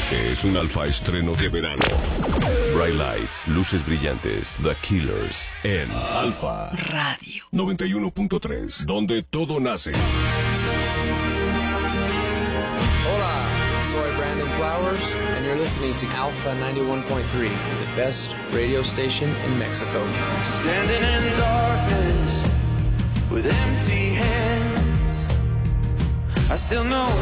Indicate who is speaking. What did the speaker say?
Speaker 1: Este es un Alfa estreno de verano. Bright Lights, luces brillantes, The Killers, en Alfa
Speaker 2: Radio
Speaker 1: 91.3, donde todo nace.
Speaker 3: Hola, soy Brandon Flowers, and you're listening to Alpha 91.3, the best radio station in Mexico.
Speaker 4: Standing in darkness with empty hands, I still know